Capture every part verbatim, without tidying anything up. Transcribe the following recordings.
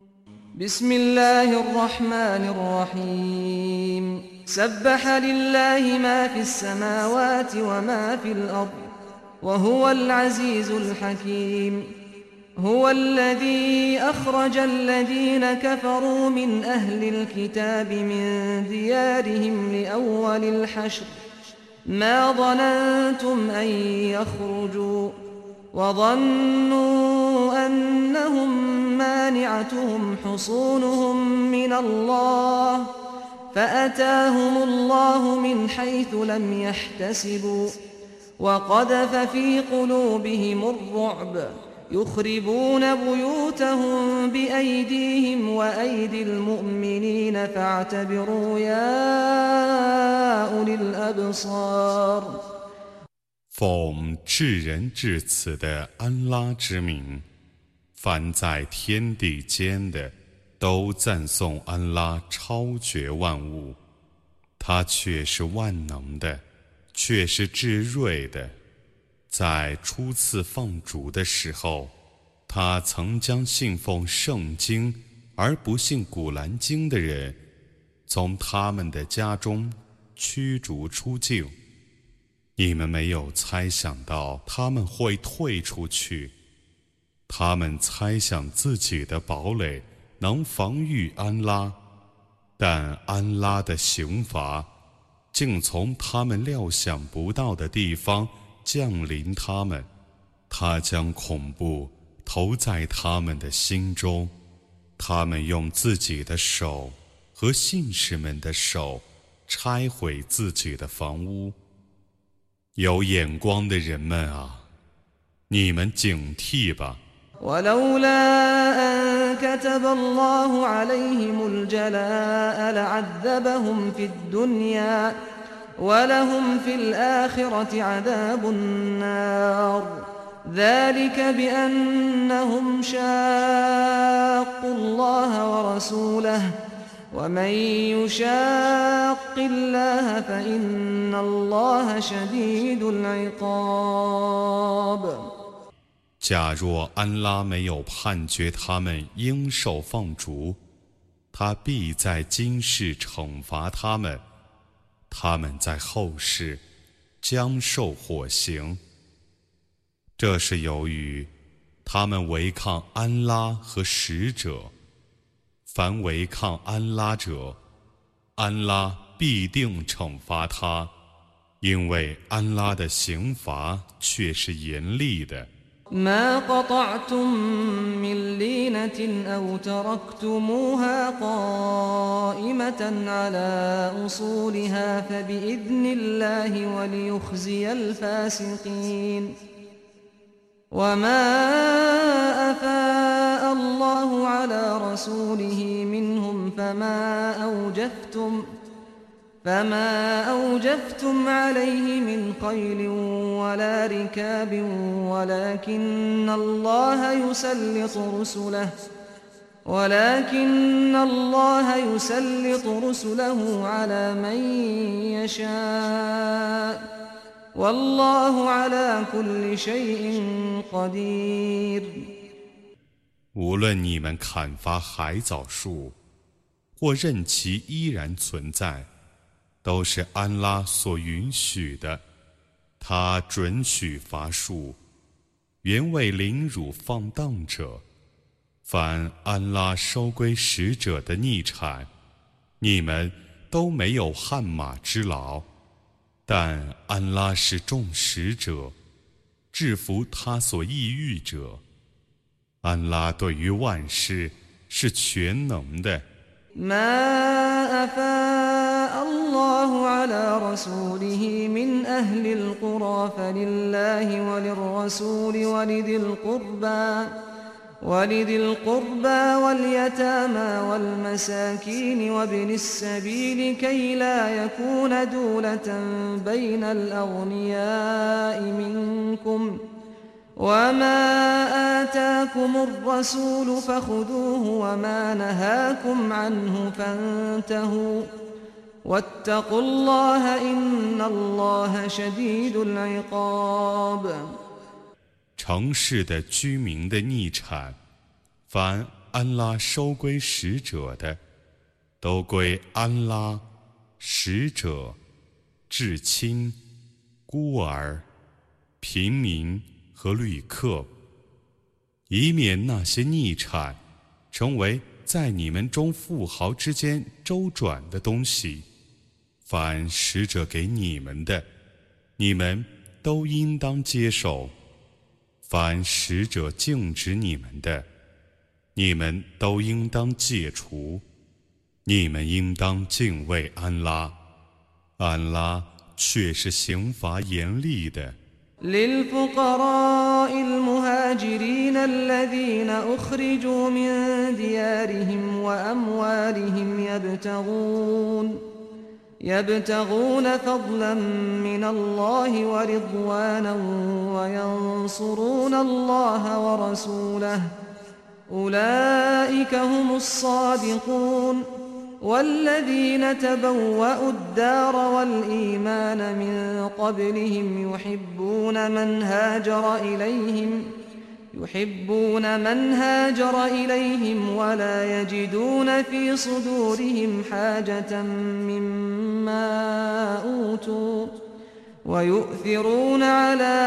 بسم الله الرحمن الرحيم سبح لله ما في السماوات وما في الأرض وهو العزيز الحكيم هو الذي أخرج الذين كفروا من أهل الكتاب من ديارهم لأول الحشر ما ظننتم أن يخرجوا وظنوا أنهم مانعتهم حصونهم من الله فأتاهم الله من حيث لم يحتسبوا وقذف في قلوبهم الرعب يخربون بيوتهم بأيديهم وأيدي المؤمنين فاعتبروا يا أولي الأبصار 奉至仁至慈的安拉之名，凡在天地间的都赞颂安拉超绝万物，他却是万能的，却是至睿的。在初次放逐的时候，他曾将信奉圣经而不信古兰经的人从他们的家中驱逐出境。你们没有猜想到他们会退出去，他们猜想自己的堡垒能防御安拉，但安拉的刑罚竟从他们料想不到的地方降临他们，他将恐怖投在他们的心中，他们用自己的手和信士们的手拆毁自己的房屋。有眼光的人们啊，你们警惕吧。 ولولا أن كتب الله عليهم الجلاء لعذبهم في الدنيا ولهم في الآخرة عذاب النار ذلك بأنهم شاقوا الله ورسوله ومن يشاق الله فإن الله شديد العقاب 假若安拉没有判决他们应受放逐，他必在今世惩罚他们，他们在后世将受火刑。这是由于他们违抗安拉和使者，凡违抗安拉者，安拉必定惩罚他，因为安拉的刑罚却是严厉的。 ما قطعتم من لينة أو تركتموها قائمة على أصولها فبإذن الله وليخزي الفاسقين وما أفاء الله على رسوله منهم فما أوجفتم فما أوجفتم عليه من خيل ولا ركاب ولكن الله يسلط رسله ولكن الله يسلط رسله على من يشاء والله على كل شيء قدير 无论你们砍伐海藻树，或任其依然存在，都是安拉所允许的，他准许伐树，原为凌辱放荡者。凡安拉收归使者的逆产，你们都没有汗马之劳，但安拉是众使者，制服他所抑郁者。安拉对于万事是全能的。 ما أفاء الله على رسوله من أهل القرى فلله وللرسول ولذي القربى ولذي القربى واليتامى والمساكين وابن السبيل كي لا يكون دولة بين الأغنياء منكم وما آتاكم الرسول فخذوه وما نهاكم عنه فانتهوا واتقوا الله إن الله شديد العقاب。 城市的居民的逆产，凡安拉收归使者的，都归安拉、使者、至亲、孤儿、平民和旅客，以免那些逆产成为在你们中富豪之间周转的东西。凡使者给你们的，你们都应当接受；凡使者禁止你们的，你们都应当戒除。你们应当敬畏安拉，安拉却是刑罚严厉的。 للفقراء المهاجرين الذين أخرجوا من ديارهم وأموالهم يبتغون يبتغون فضلا من الله ورضوانا وينصرون الله ورسوله أولئك هم الصادقون والذين تبوأوا الدار والإيمان من قبلهم يحبون من هاجر إليهم يحبون من هاجر إليهم ولا يجدون في صدورهم حاجة مما أوتوا ويؤثرون على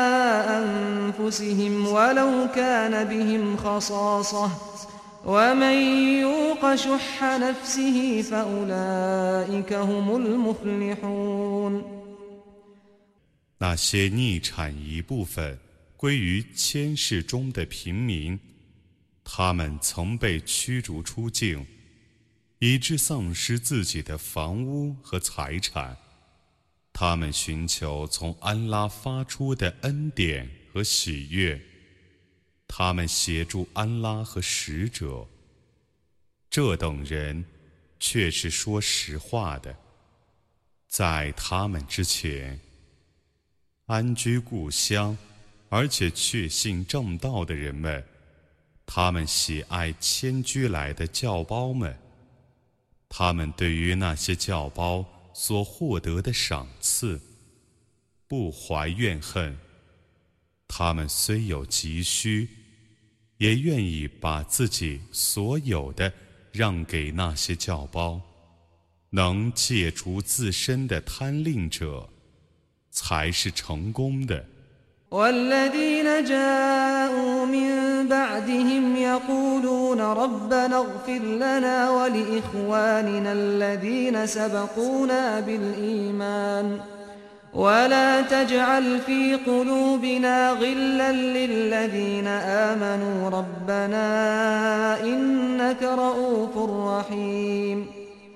أنفسهم ولو كان بهم خصاصة ومن يوق شح نفسه فأولئك هم المفلحون。 那些逆产一部分归于千世中的平民，他们曾被驱逐出境，以致丧失自己的房屋和财产。他们寻求从安拉发出的恩典和喜悦，他们协助安拉和使者。这等人却是说实话的。在他们之前，安居故乡而且确信正道的人们，他们喜爱迁居来的教胞们，他们对于那些教胞所获得的赏赐不怀怨恨。他们虽有急需，也愿意把自己所有的让给那些教胞。能戒除自身的贪吝者才是成功的。 والذين جاءوا من بعدهم يقولون ربنا اغفر لنا ولإخواننا الذين سبقونا بالإيمان ولا تجعل في قلوبنا غلا للذين آمنوا ربنا إنك رؤوف رحيم。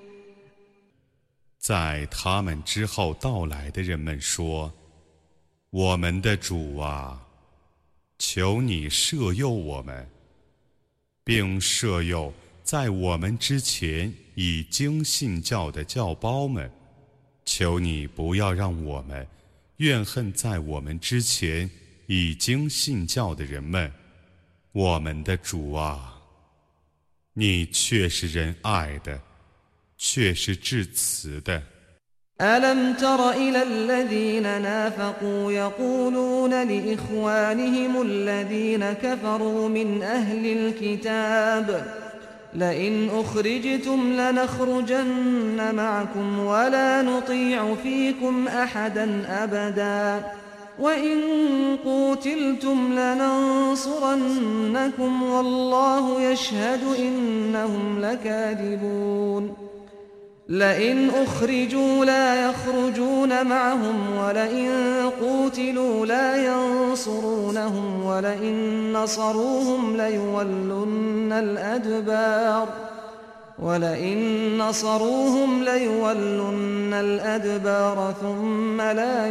在他们之后到来的人们说，我们的主啊，求你赦宥我们，并赦宥在我们之前已经信教的教胞们。求你不要让我们怨恨在我们之前已经信教的人们。我们的主啊，你却是仁爱的，却是至慈的。 ألم تر إلى الذين نافقوا يقولون لإخوانهم الذين كفروا من أهل الكتاب لئن أخرجتم لنخرجن معكم ولا نطيع فيكم أحدا أبدا وإن قوتلتم لننصرنكم والله يشهد إنهم لكاذبون لئن أخرجوا لا يخرجون معهم ولئن قوتلوا لا ينصرونهم ولئن نصروهم ليولن الأدبار ولئن نصروهم ليولن الأدبار ثم لا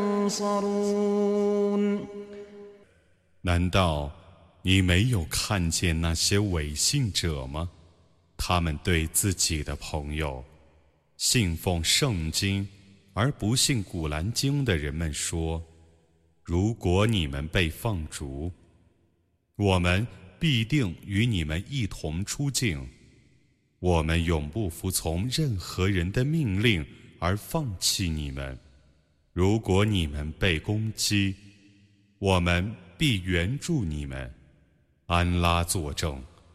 ينصرون。 难道你没有看见那些伪信者吗？他们对自己的朋友信奉圣经而不信古兰经的人们说，如果你们被放逐，我们必定与你们一同出境，我们永不服从任何人的命令而放弃你们。如果你们被攻击，我们必援助你们。安拉作证，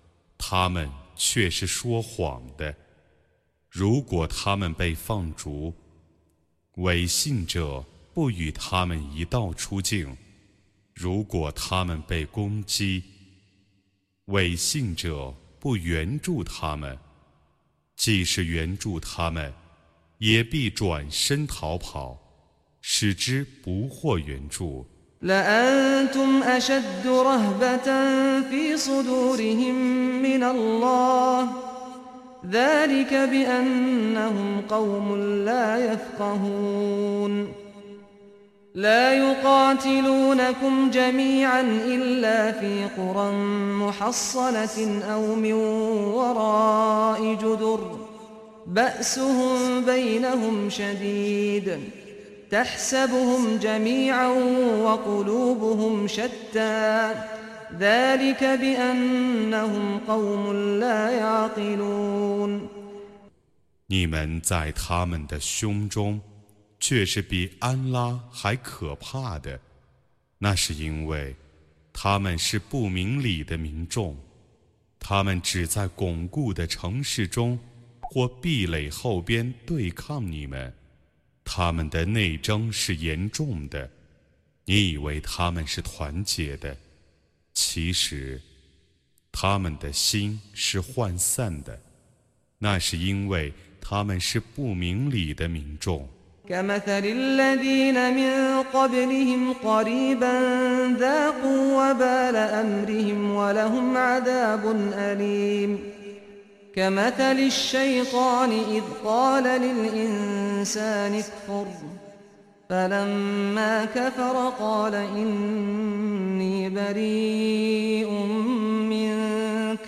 他们却是说谎的。如果他们被放逐，违信者不与他们一道出境；如果他们被攻击，违信者不援助他们，即使援助他们，也必转身逃跑，使之不获援助。 لأنتم أشد رهبة في صدورهم من الله ذلك بأنهم قوم لا يفقهون لا يقاتلونكم جميعا إلا في قرى محصنة أو من وراء جدر بأسهم بينهم شديد تحسبهم جميعا وقلوبهم شتى ذلك بأنهم قوم لا يعقلون 你们在他们的胸中却是比安拉还可怕的，那是因为他们是不明理的民众，他们只在巩固的城市中或壁垒后边对抗你们，他们的内争是严重的。你以为他们是团结的，其实他们的心是涣散的，那是因为他们是不明理的民众。 كمثل الذين من قبلهم قريبا ذاقوا وبال أمرهم ولهم عذاب أليم كمثل الشيطان إذ قال للإنسان اكفر فلما كفر قال إني بريء منك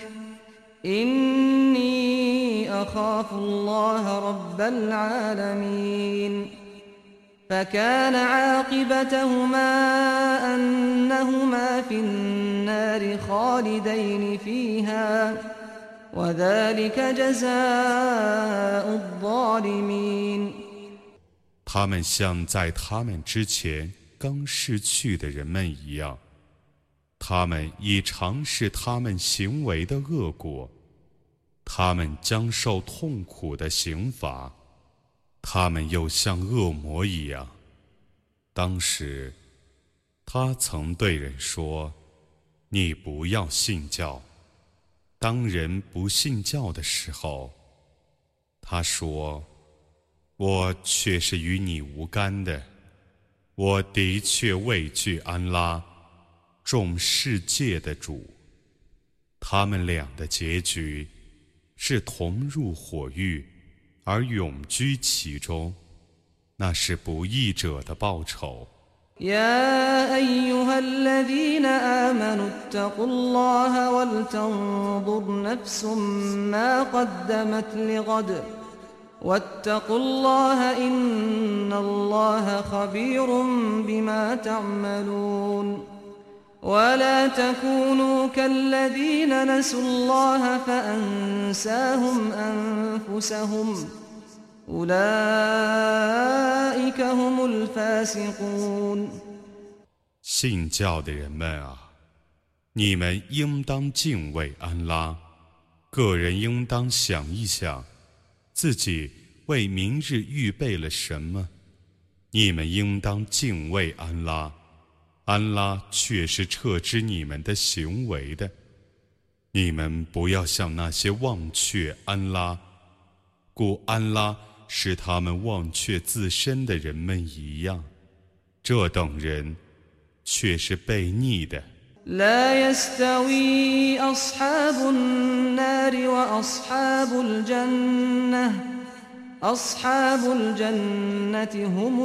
إني أخاف الله رب العالمين فكان عاقبتهما أنهما في النار خالدين فيها وذلك جزاء الظالمين 他们像在他们之前刚逝去的人们一样，他们已尝试他们行为的恶果，他们将受痛苦的刑罚，他们又像恶魔一样。当时他曾对人说，你不要信教。当人不信教的时候，他说，我却是与你无干的，我的确畏惧安拉，众世界的主。他们俩的结局是同入火狱，而永居其中，那是不义者的报酬。 يا أيها الذين آمنوا اتقوا الله ولتنظر نفس ما قدمت لغد واتقوا الله إن الله خبير بما تعملون ولا تكونوا كالذين نسوا الله فأنساهم أنفسهم أولئك هم الفاسقون 信教的人们啊，你们应当敬畏安拉，个人应当想一想自己为明日预备了什么。你们应当敬畏安拉，安拉却是撤知你们的行为的。你们不要像那些忘却安拉，故安拉使他们忘却自身的人们一样，这等人却是悖逆的。 لا يستوي أصحاب النار وأصحاب الجنة أصحاب الجنة هم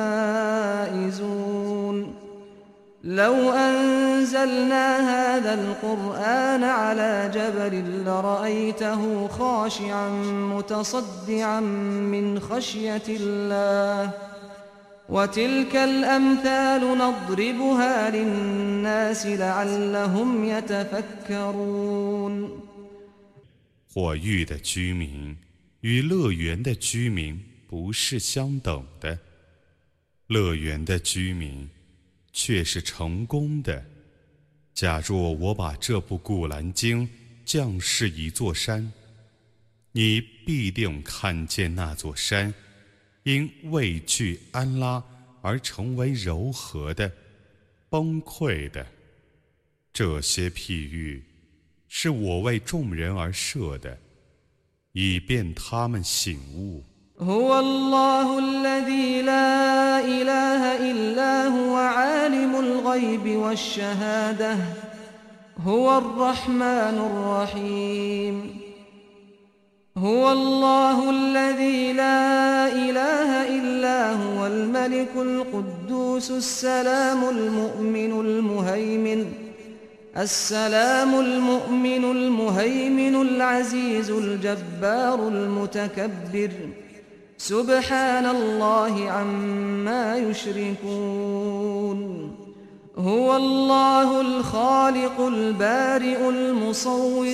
الفائزون لو أنزلنا هذا القرآن على جبل لرأيته خاشعا متصدعا من خشية الله وتلك الأمثال نضربها للناس لعلهم يتفكرون 火狱的居民与乐园的居民不是相等的，乐园的居民却是成功的。假若我把这部古兰经降世一座山，你必定看见那座山因畏惧安拉而成为柔和的、崩溃的。这些譬喻是我为众人而设的，以便他们醒悟。 هو الله الذي لا إله إلا هو عالم الغيب والشهادة هو الرحمن الرحيم هو الله الذي لا إله إلا هو الملك القدوس السلام المؤمن المهيمن السلام المؤمن المهيمن العزيز الجبار المتكبر سبحان الله عما يشركون هو الله الخالق البارئ المصور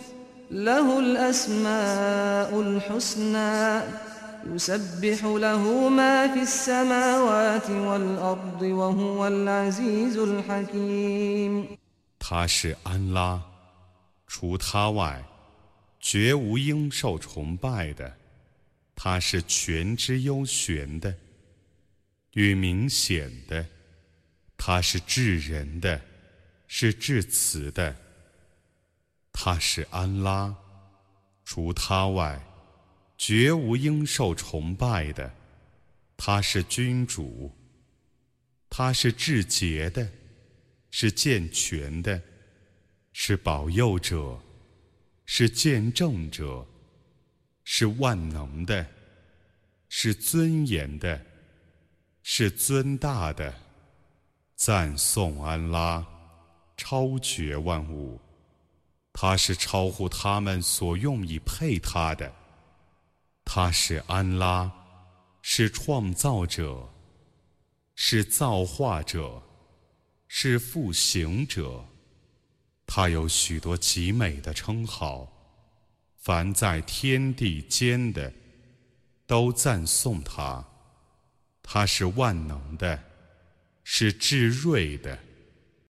له الأسماء الحسنى يسبح له ما في السماوات والأرض وهو العزيز الحكيم 他是安拉，除他外，绝无应受崇拜的。他是全知幽玄的，与明显的。他是至仁的，是至慈的。他是安拉，除他外，绝无应受崇拜的。他是君主，他是至洁的，是健全的，是保佑者，是见证者，是万能的，是尊严的，是尊大的。赞颂安拉，超绝万物，他是超乎他们所用以配他的。他是安拉，是创造者，是造化者，是复行者。他有许多极美的称号，凡在天地间的都赞颂他。他是万能的，是至睿的。